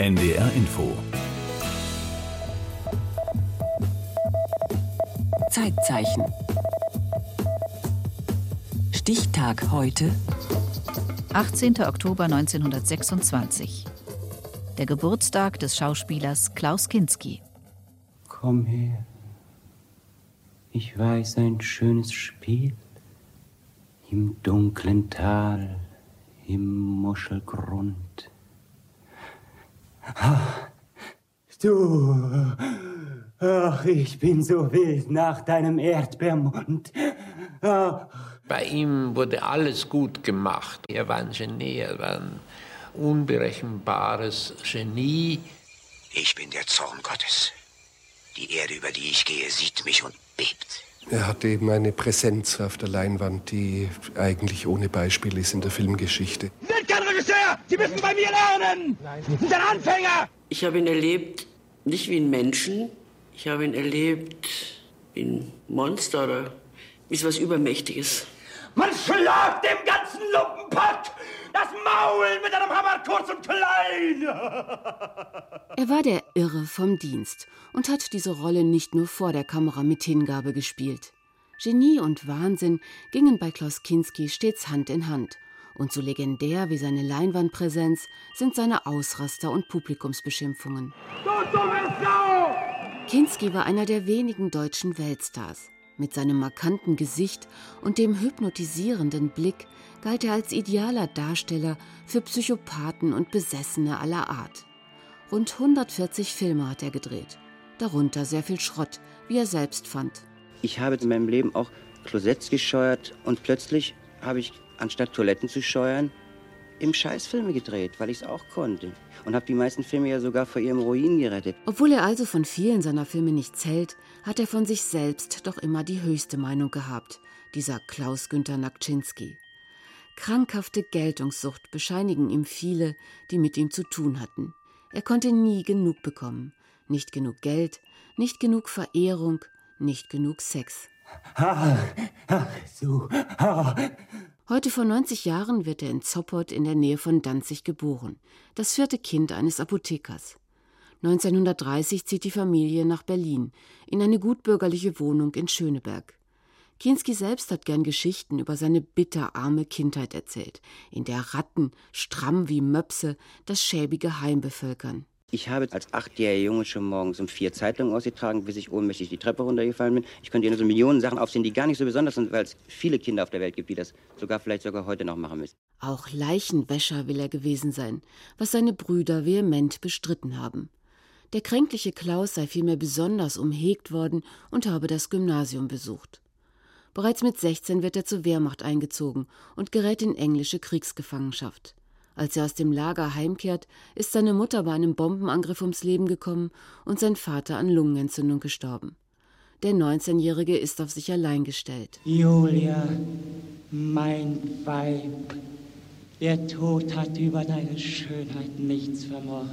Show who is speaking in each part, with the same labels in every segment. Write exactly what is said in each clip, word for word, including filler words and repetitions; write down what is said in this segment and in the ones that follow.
Speaker 1: N D R Info.
Speaker 2: Zeitzeichen. Stichtag heute.
Speaker 3: achtzehnter Oktober neunzehnhundertsechsundzwanzig. Der Geburtstag des Schauspielers Klaus Kinski.
Speaker 4: Komm her. Ich weiß ein schönes Spiel im dunklen Tal, im Muschelgrund. Ach, du, ach, ich bin so wild nach deinem Erdbeermund. Ach.
Speaker 5: Bei ihm wurde alles gut gemacht. Er war ein Genie, er war ein unberechenbares Genie.
Speaker 6: Ich bin der Zorn Gottes. Die Erde, über die ich gehe, sieht mich und bebt.
Speaker 7: Er hatte eben eine Präsenz auf der Leinwand, die eigentlich ohne Beispiel ist in der Filmgeschichte.
Speaker 8: Sie sind kein Regisseur! Sie müssen bei mir lernen! Nein. Sie sind ein Anfänger!
Speaker 9: Ich habe ihn erlebt, nicht wie einen Menschen. Ich habe ihn erlebt wie ein Monster oder wie so was Übermächtiges.
Speaker 8: Man schlagt dem ganzen Lumpenpack das Maul mit einem Hammer kurz und klein!
Speaker 10: Er war der Irre vom Dienst und hat diese Rolle nicht nur vor der Kamera mit Hingabe gespielt. Genie und Wahnsinn gingen bei Klaus Kinski stets Hand in Hand. Und so legendär wie seine Leinwandpräsenz sind seine Ausraster und Publikumsbeschimpfungen. Kinski war einer der wenigen deutschen Weltstars. Mit seinem markanten Gesicht und dem hypnotisierenden Blick galt er als idealer Darsteller für Psychopathen und Besessene aller Art. Rund hundertvierzig Filme hat er gedreht, darunter sehr viel Schrott, wie er selbst fand.
Speaker 4: Ich habe in meinem Leben auch Klosetts gescheuert und plötzlich habe ich, anstatt Toiletten zu scheuern, im Scheißfilme gedreht, weil ich es auch konnte. Und habe die meisten Filme ja sogar vor ihrem Ruin gerettet.
Speaker 10: Obwohl er also von vielen seiner Filme nichts hält, hat er von sich selbst doch immer die höchste Meinung gehabt, dieser Klaus-Günther Nakczynski. Krankhafte Geltungssucht bescheinigen ihm viele, die mit ihm zu tun hatten. Er konnte nie genug bekommen. Nicht genug Geld, nicht genug Verehrung, nicht genug Sex.
Speaker 4: Ach, ach, so, ach.
Speaker 10: Heute vor neunzig Jahren wird er in Zoppot in der Nähe von Danzig geboren, das vierte Kind eines Apothekers. neunzehnhundertdreißig zieht die Familie nach Berlin, in eine gutbürgerliche Wohnung in Schöneberg. Kinski selbst hat gern Geschichten über seine bitterarme Kindheit erzählt, in der Ratten, stramm wie Möpse, das schäbige Heim bevölkern.
Speaker 4: Ich habe als achtjähriger Junge schon morgens um vier Zeitungen ausgetragen, bis ich ohnmächtig die Treppe runtergefallen bin. Ich könnte Ihnen so Millionen Sachen aufzählen, die gar nicht so besonders sind, weil es viele Kinder auf der Welt gibt, die das sogar vielleicht sogar heute noch machen müssen.
Speaker 10: Auch Leichenwäscher will er gewesen sein, was seine Brüder vehement bestritten haben. Der kränkliche Klaus sei vielmehr besonders umhegt worden und habe das Gymnasium besucht. Bereits mit sechzehn wird er zur Wehrmacht eingezogen und gerät in englische Kriegsgefangenschaft. Als er aus dem Lager heimkehrt, ist seine Mutter bei einem Bombenangriff ums Leben gekommen und sein Vater an Lungenentzündung gestorben. Der neunzehnjährige ist auf sich allein gestellt.
Speaker 11: Julia, mein Weib, der Tod hat über deine Schönheit nichts vermocht.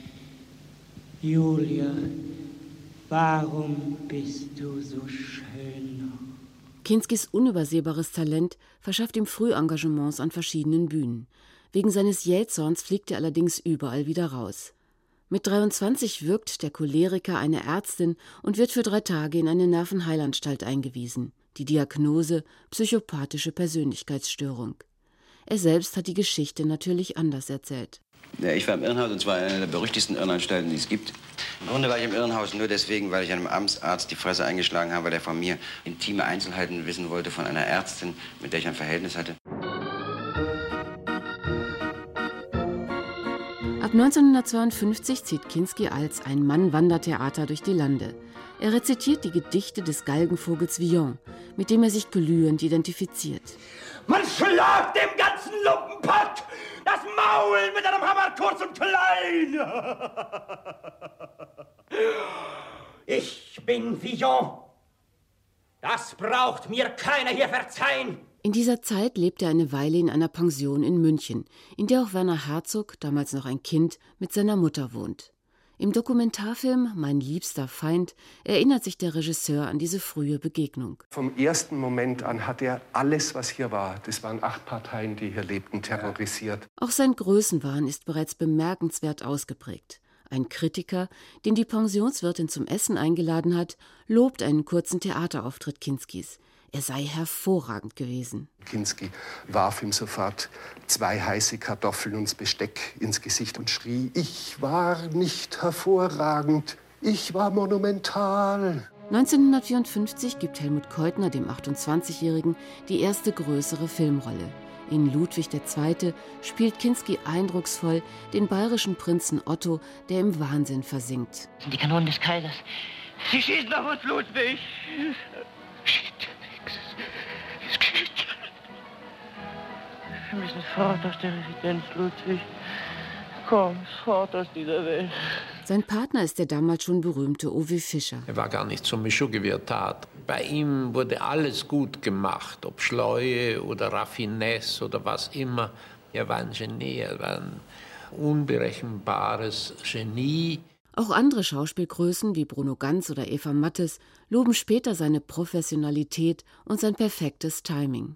Speaker 11: Julia, warum bist du so schön noch?
Speaker 10: Kinskis unübersehbares Talent verschafft ihm früh Engagements an verschiedenen Bühnen. Wegen seines Jähzorns fliegt er allerdings überall wieder raus. Mit dreiundzwanzig wirkt der Choleriker eine Ärztin und wird für drei Tage in eine Nervenheilanstalt eingewiesen. Die Diagnose: psychopathische Persönlichkeitsstörung. Er selbst hat die Geschichte natürlich anders erzählt.
Speaker 6: Ja, ich war im Irrenhaus, und zwar in einer der berüchtigsten Irrenanstalten, die es gibt. Im Grunde war ich im Irrenhaus nur deswegen, weil ich einem Amtsarzt die Fresse eingeschlagen habe, weil er von mir intime Einzelheiten wissen wollte von einer Ärztin, mit der ich ein Verhältnis hatte.
Speaker 10: Ab neunzehnhundertzweiundfünfzig zieht Kinski als Ein-Mann-Wandertheater durch die Lande. Er rezitiert die Gedichte des Galgenvogels Villon, mit dem er sich glühend identifiziert.
Speaker 8: Man schlagt dem ganzen Lumpenpack das Maul mit einem Hammer kurz und klein! Ich bin Villon. Das braucht mir keiner hier verzeihen.
Speaker 10: In dieser Zeit lebt er eine Weile in einer Pension in München, in der auch Werner Herzog, damals noch ein Kind, mit seiner Mutter wohnt. Im Dokumentarfilm Mein liebster Feind erinnert sich der Regisseur an diese frühe Begegnung.
Speaker 7: Vom ersten Moment an hat er alles, was hier war, das waren acht Parteien, die hier lebten, terrorisiert.
Speaker 10: Auch sein Größenwahn ist bereits bemerkenswert ausgeprägt. Ein Kritiker, den die Pensionswirtin zum Essen eingeladen hat, lobt einen kurzen Theaterauftritt Kinskis. Er sei hervorragend gewesen.
Speaker 7: Kinski warf ihm sofort zwei heiße Kartoffeln und das Besteck ins Gesicht und schrie: Ich war nicht hervorragend, ich war monumental.
Speaker 10: neunzehnhundertvierundfünfzig gibt Helmut Keutner dem achtundzwanzigjährigen die erste größere Filmrolle. In Ludwig der Zweite spielt Kinski eindrucksvoll den bayerischen Prinzen Otto, der im Wahnsinn versinkt.
Speaker 11: Das sind die Kanonen des Kaisers. Sie schießen auf uns, Ludwig. Es geht. Wir müssen fort aus der Residenz, Ludwig. Komm, fort aus dieser Welt.
Speaker 10: Sein Partner ist der damals schon berühmte Owe Fischer.
Speaker 5: Er war gar nicht so Meshuggah, wie er tat. Bei ihm wurde alles gut gemacht, ob Schleue oder Raffinesse oder was immer. Er war ein Genie, er war ein unberechenbares Genie.
Speaker 10: Auch andere Schauspielgrößen wie Bruno Ganz oder Eva Mattes loben später seine Professionalität und sein perfektes Timing.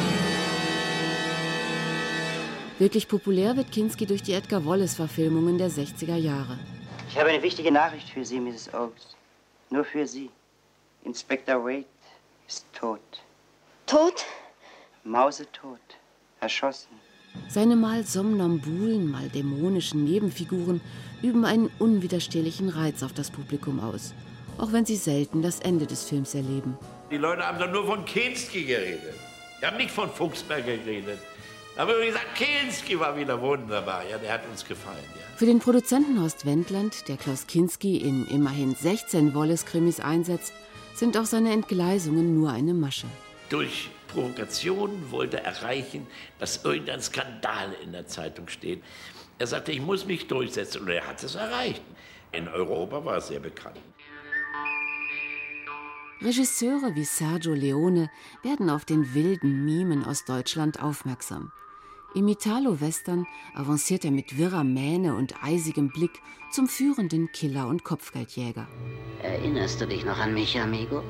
Speaker 10: Wirklich populär wird Kinski durch die Edgar-Wallace-Verfilmungen der sechziger Jahre.
Speaker 4: Ich habe eine wichtige Nachricht für Sie, Misses Oakes. Nur für Sie. Inspektor Wade ist tot.
Speaker 1: Tot?
Speaker 4: Mausetot. Erschossen.
Speaker 10: Seine mal somnambulen, mal dämonischen Nebenfiguren üben einen unwiderstehlichen Reiz auf das Publikum aus. Auch wenn sie selten das Ende des Films erleben.
Speaker 12: Die Leute haben doch nur von Kinski geredet. Die haben nicht von Fuchsberger geredet. Aber wie gesagt, Kinski war wieder wunderbar. Ja, der hat uns gefallen. Ja.
Speaker 10: Für den Produzenten Horst Wendland, der Klaus Kinski in immerhin sechzehn Wallace-Krimis einsetzt, sind auch seine Entgleisungen nur eine Masche.
Speaker 12: Durch Provokation wollte er erreichen, dass irgendein Skandal in der Zeitung steht. Er sagte, ich muss mich durchsetzen. Und er hat es erreicht. In Europa war er sehr bekannt.
Speaker 10: Regisseure wie Sergio Leone werden auf den wilden Mimen aus Deutschland aufmerksam. Im Italo-Western avanciert er mit wirrer Mähne und eisigem Blick zum führenden Killer und Kopfgeldjäger.
Speaker 13: Erinnerst du dich noch an mich, amigo?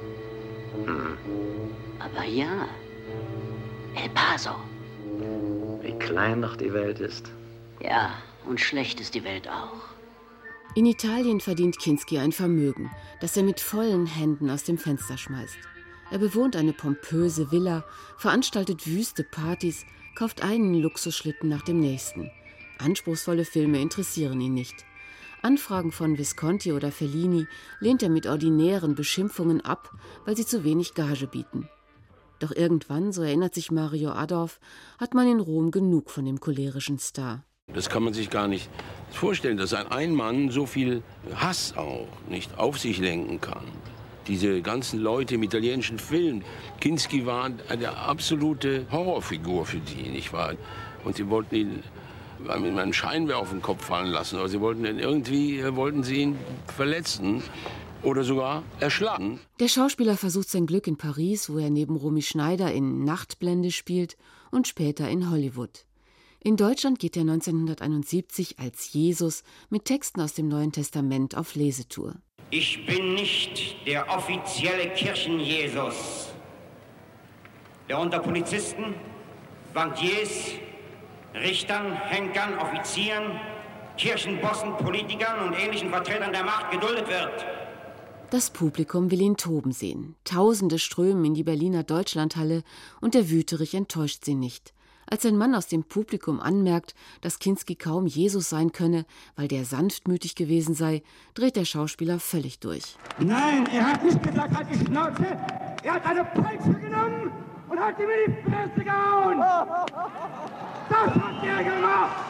Speaker 13: Hm. Aber ja, El Paso.
Speaker 14: Wie klein doch die Welt ist.
Speaker 13: Ja, und schlecht ist die Welt auch.
Speaker 10: In Italien verdient Kinski ein Vermögen, das er mit vollen Händen aus dem Fenster schmeißt. Er bewohnt eine pompöse Villa, veranstaltet wüste Partys, kauft einen Luxusschlitten nach dem nächsten. Anspruchsvolle Filme interessieren ihn nicht. Anfragen von Visconti oder Fellini lehnt er mit ordinären Beschimpfungen ab, weil sie zu wenig Gage bieten. Doch irgendwann, so erinnert sich Mario Adorf, hat man in Rom genug von dem cholerischen Star.
Speaker 15: Das kann man sich gar nicht vorstellen, dass ein Einmann so viel Hass auch nicht auf sich lenken kann. Diese ganzen Leute im italienischen Film. Kinski war eine absolute Horrorfigur für die, nicht wahr? Und sie wollten ihn mit einem Scheinwerfer auf den Kopf fallen lassen. Oder sie wollten ihn irgendwie wollten sie ihn verletzen oder sogar erschlagen.
Speaker 10: Der Schauspieler versucht sein Glück in Paris, wo er neben Romy Schneider in Nachtblende spielt und später in Hollywood. In Deutschland geht er neunzehnhunderteinundsiebzig als Jesus mit Texten aus dem Neuen Testament auf Lesetour.
Speaker 16: Ich bin nicht der offizielle Kirchen-Jesus, der unter Polizisten, Bankiers, Richtern, Henkern, Offizieren, Kirchenbossen, Politikern und ähnlichen Vertretern der Macht geduldet wird.
Speaker 10: Das Publikum will ihn toben sehen. Tausende strömen in die Berliner Deutschlandhalle und der Wüterich enttäuscht sie nicht. Als ein Mann aus dem Publikum anmerkt, dass Kinski kaum Jesus sein könne, weil der sanftmütig gewesen sei, dreht der Schauspieler völlig durch.
Speaker 8: Nein, er hat nicht gesagt, halt die Schnauze. Er hat eine Peitsche genommen und hat ihm in die Fresse gehauen. Das hat er gemacht.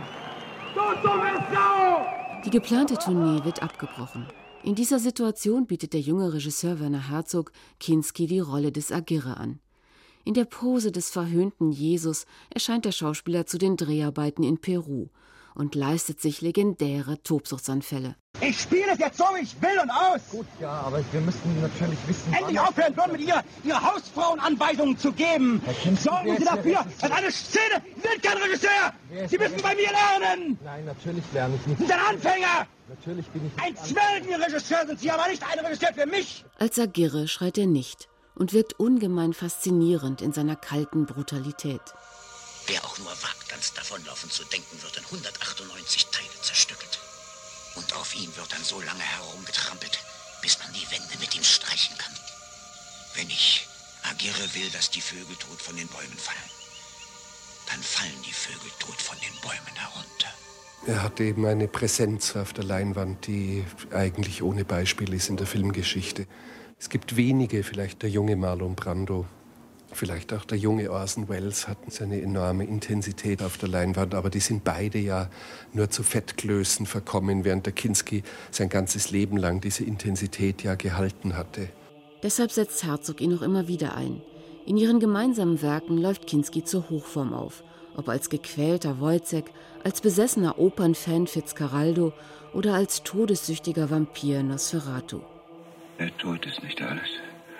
Speaker 8: Du dumme Sau!
Speaker 10: Die geplante Tournee wird abgebrochen. In dieser Situation bietet der junge Regisseur Werner Herzog Kinski die Rolle des Agirre an. In der Pose des verhöhnten Jesus erscheint der Schauspieler zu den Dreharbeiten in Peru und leistet sich legendäre Tobsuchtsanfälle.
Speaker 8: Ich spiele es jetzt so, wie ich will und aus.
Speaker 1: Gut, ja, aber wir müssten natürlich wissen...
Speaker 8: Endlich aufhören würden, mit ihr ihre Hausfrauenanweisungen zu geben. Sorgen Sie dafür, dass eine Szene wird kein Regisseur. Sie müssen bei mir lernen.
Speaker 1: Nein, natürlich lerne ich nicht.
Speaker 8: Sie sind ein Anfänger.
Speaker 1: Natürlich bin ich...
Speaker 8: Ein Zwergenregisseur sind Sie, aber nicht ein Regisseur für mich.
Speaker 10: Als Aguirre schreit er nicht und wirkt ungemein faszinierend in seiner kalten Brutalität.
Speaker 17: Wer auch nur wagt, ans Davonlaufen zu denken, wird in hundertachtundneunzig Teile zerstückelt. Und auf ihn wird dann so lange herumgetrampelt, bis man die Wände mit ihm streichen kann. Wenn ich Aguirre will, dass die Vögel tot von den Bäumen fallen, dann fallen die Vögel tot von den Bäumen herunter.
Speaker 7: Er hat eben eine Präsenz auf der Leinwand, die eigentlich ohne Beispiel ist in der Filmgeschichte. Es gibt wenige, vielleicht der junge Marlon Brando, vielleicht auch der junge Orson Welles hatten seine enorme Intensität auf der Leinwand, aber die sind beide ja nur zu Fettklößen verkommen, während der Kinski sein ganzes Leben lang diese Intensität ja gehalten hatte.
Speaker 10: Deshalb setzt Herzog ihn auch immer wieder ein. In ihren gemeinsamen Werken läuft Kinski zur Hochform auf, ob als gequälter Wojciech, als besessener Opernfan Fitzcarraldo oder als todessüchtiger Vampir Nosferatu.
Speaker 18: Der Tod ist nicht alles.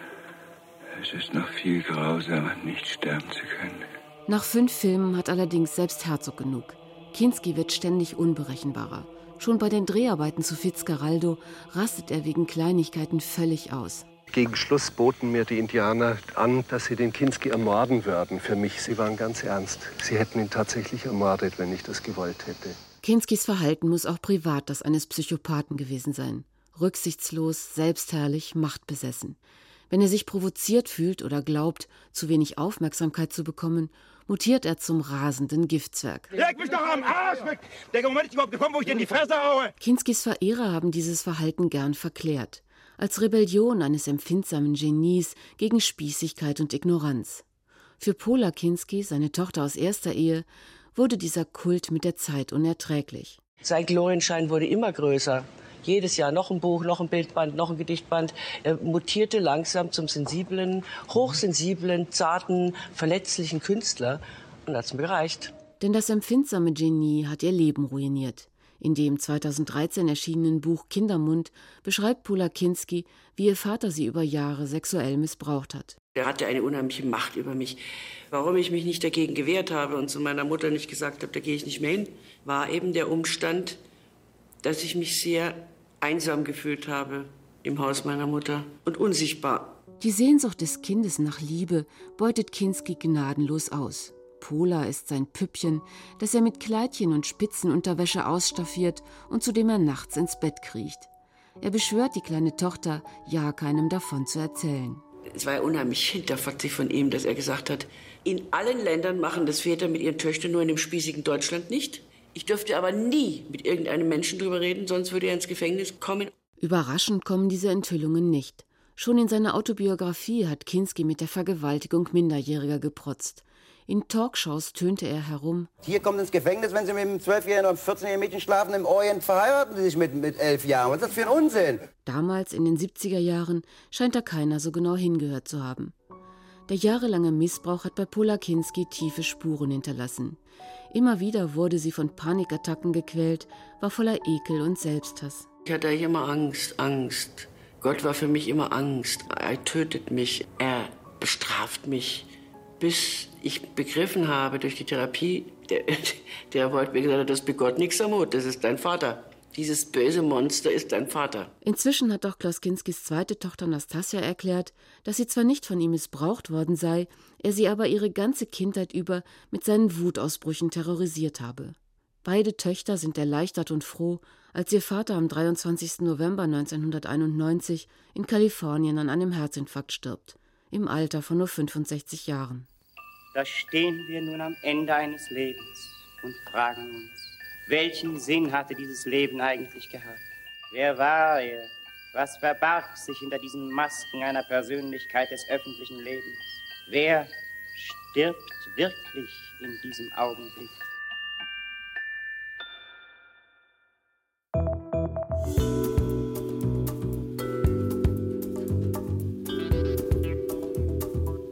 Speaker 18: Es ist noch viel grausamer, nicht sterben zu können.
Speaker 10: Nach fünf Filmen hat allerdings selbst Herzog genug. Kinski wird ständig unberechenbarer. Schon bei den Dreharbeiten zu Fitzcarraldo rastet er wegen Kleinigkeiten völlig aus.
Speaker 7: Gegen Schluss boten mir die Indianer an, dass sie den Kinski ermorden würden. Für mich, sie waren ganz ernst. Sie hätten ihn tatsächlich ermordet, wenn ich das gewollt hätte.
Speaker 10: Kinskis Verhalten muss auch privat das eines Psychopathen gewesen sein. Rücksichtslos, selbstherrlich, machtbesessen. Wenn er sich provoziert fühlt oder glaubt, zu wenig Aufmerksamkeit zu bekommen, mutiert er zum rasenden Giftzwerg.
Speaker 8: Leg mich doch am Arsch weg! Der Moment ist überhaupt gekommen, wo ich dir in die Fresse haue!
Speaker 10: Kinskis Verehrer haben dieses Verhalten gern verklärt. Als Rebellion eines empfindsamen Genies gegen Spießigkeit und Ignoranz. Für Pola Kinski, seine Tochter aus erster Ehe, wurde dieser Kult mit der Zeit unerträglich.
Speaker 9: Sein Glorienschein wurde immer größer. Jedes Jahr noch ein Buch, noch ein Bildband, noch ein Gedichtband. Er mutierte langsam zum sensiblen, hochsensiblen, zarten, verletzlichen Künstler. Und das hat mir gereicht.
Speaker 10: Denn das empfindsame Genie hat ihr Leben ruiniert. In dem zweitausenddreizehn erschienenen Buch Kindermund beschreibt Pola Kinski, wie ihr Vater sie über Jahre sexuell missbraucht hat.
Speaker 9: Er hatte eine unheimliche Macht über mich. Warum ich mich nicht dagegen gewehrt habe und zu meiner Mutter nicht gesagt habe, da gehe ich nicht mehr hin, war eben der Umstand, dass ich mich sehr einsam gefühlt habe im Haus meiner Mutter und unsichtbar.
Speaker 10: Die Sehnsucht des Kindes nach Liebe beutet Kinski gnadenlos aus. Pola ist sein Püppchen, das er mit Kleidchen und Spitzenunterwäsche ausstaffiert und zu dem er nachts ins Bett kriecht. Er beschwört die kleine Tochter, ja keinem davon zu erzählen.
Speaker 9: Es war ja unheimlich hinterfotzig von ihm, dass er gesagt hat, in allen Ländern machen das Väter mit ihren Töchtern, nur in dem spießigen Deutschland nicht. Ich dürfte aber nie mit irgendeinem Menschen drüber reden, sonst würde er ins Gefängnis kommen.
Speaker 10: Überraschend kommen diese Enthüllungen nicht. Schon in seiner Autobiografie hat Kinski mit der Vergewaltigung Minderjähriger geprotzt. In Talkshows tönte er herum.
Speaker 6: Hier kommt ins Gefängnis, wenn Sie mit einem zwölfjährigen oder vierzehnjährigen Mädchen schlafen. Im Orient verheiraten Sie sich mit, mit elf Jahren. Was ist das für ein Unsinn?
Speaker 10: Damals, in den siebziger Jahren, scheint da keiner so genau hingehört zu haben. Der jahrelange Missbrauch hat bei Pola Kinski tiefe Spuren hinterlassen. Immer wieder wurde sie von Panikattacken gequält, war voller Ekel und Selbsthass.
Speaker 9: Ich hatte immer Angst, Angst. Gott war für mich immer Angst. Er tötet mich, er bestraft mich. Bis ich begriffen habe durch die Therapie, der, der wollte mir gesagt, das begott nichts am Mut, das ist dein Vater. Dieses böse Monster ist dein Vater.
Speaker 10: Inzwischen hat auch Klaus Kinskis zweite Tochter Nastassja erklärt, dass sie zwar nicht von ihm missbraucht worden sei, er sie aber ihre ganze Kindheit über mit seinen Wutausbrüchen terrorisiert habe. Beide Töchter sind erleichtert und froh, als ihr Vater am dreiundzwanzigsten November neunzehnhunderteinundneunzig in Kalifornien an einem Herzinfarkt stirbt. Im Alter von nur fünfundsechzig Jahren.
Speaker 16: Da stehen wir nun am Ende eines Lebens und fragen uns, welchen Sinn hatte dieses Leben eigentlich gehabt? Wer war er? Was verbarg sich hinter diesen Masken einer Persönlichkeit des öffentlichen Lebens? Wer stirbt wirklich in diesem Augenblick?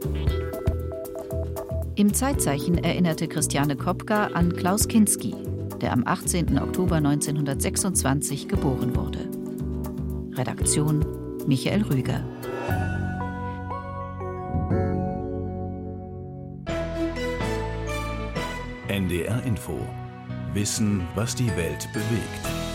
Speaker 3: Im Zeitzeichen erinnerte Christiane Kopka an Klaus Kinski. der am achtzehnten Oktober neunzehnhundertsechsundzwanzig geboren wurde. Redaktion Michael Rüger.
Speaker 19: N D R Info. Wissen, was die Welt bewegt.